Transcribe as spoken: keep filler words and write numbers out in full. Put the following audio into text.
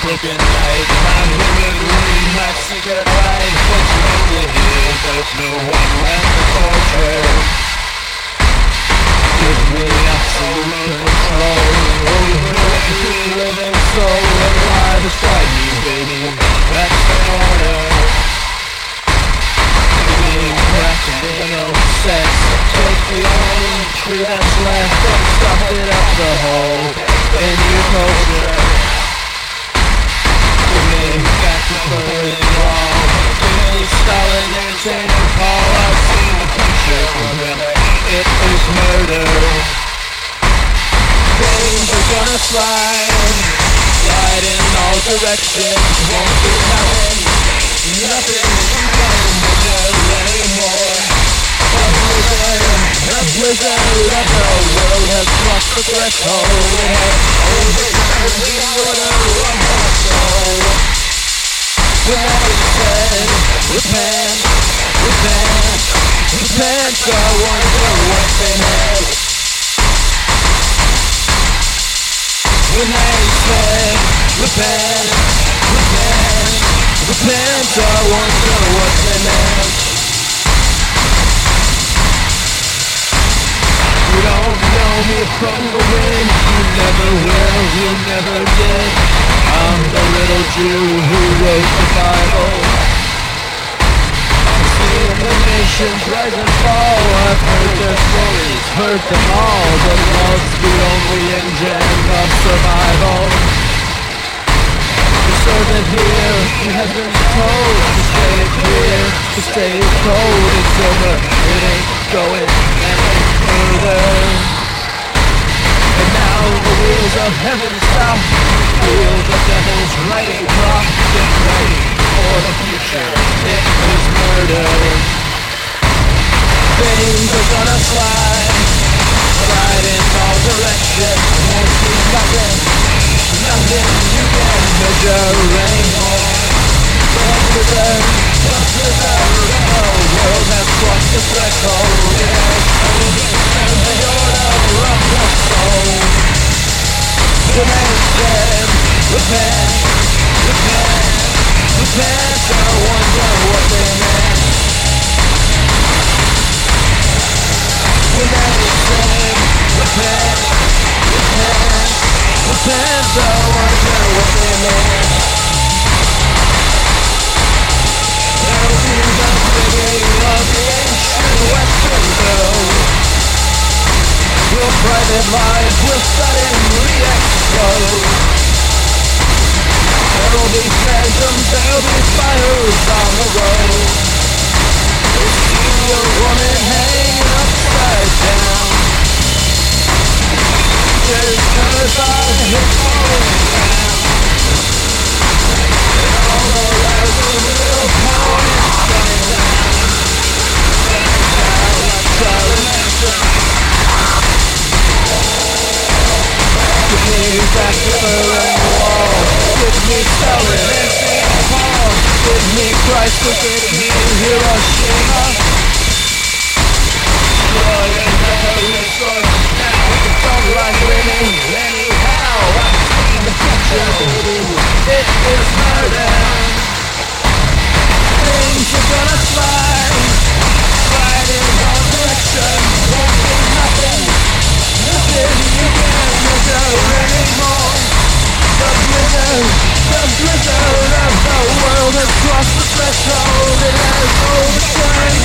broken light. My women read my secret life. What's lonely here? There's no one left to torture. Give me absolute control over every living soul. And lie beside me, baby. That's the order. Being practical, no sex. Take the only tree that's left and stuff it up the hole in your culture. Give me back to burning wall. Give me Stalin and Saint Paul. I've seen the picture from him. It is murder. Things are gonna slide, slide in all directions. Won't be nothing, nothing you can measure anymore. A blizzard, a blizzard of the world has crossed the threshold. It has overturned the order of my soul. When I said, repent, repent, repent, I wonder what they meant. When they said, repent, repent, repent, I wonder what they meant. You don't know me from the wind, you never will, you never did. I'm the little Jew who wrote the Bible. I've seen the nations rise and fall. I've heard their stories, heard them all. But love's the only engine of survival. The servant here, he has been told to stay clear, to stay cold. It's over, it ain't going any further. And now the wheels of heaven stop. Feel the devil's writing crop. Get ready for the future. It is murder. Things are gonna slide, slide in all directions. Won't see nothing, nothing you can measure anymore. The blizzard, the blizzard of the world has crossed the threshold. It has overturned the order of the soul. When they said, repent, repent, repent, I wonder what they meant. When they said, repent, repent, repent, I wonder what they meant. There'll be the rigging of the ancient Western world. Your private life will suddenly explode. There'll be phantoms, there'll be fires on the road. You'll see a woman hanging upside down. There's her body falling down. And all the lives of real power is shutting down. Shutting down like Charlie Manson. Give me back the Berlin Wall. Give me Stalin and Saint Paul. Give me Christ to get me Hiroshima. Destroy and never restore. Now I don't like living anyhow. I've seen the future, baby. It is murder. Things are gonna slide, slide in all directions. Won't be nothing, nothing you can measure anymore. The blizzard, the blizzard of the world has crossed the threshold. It has overturned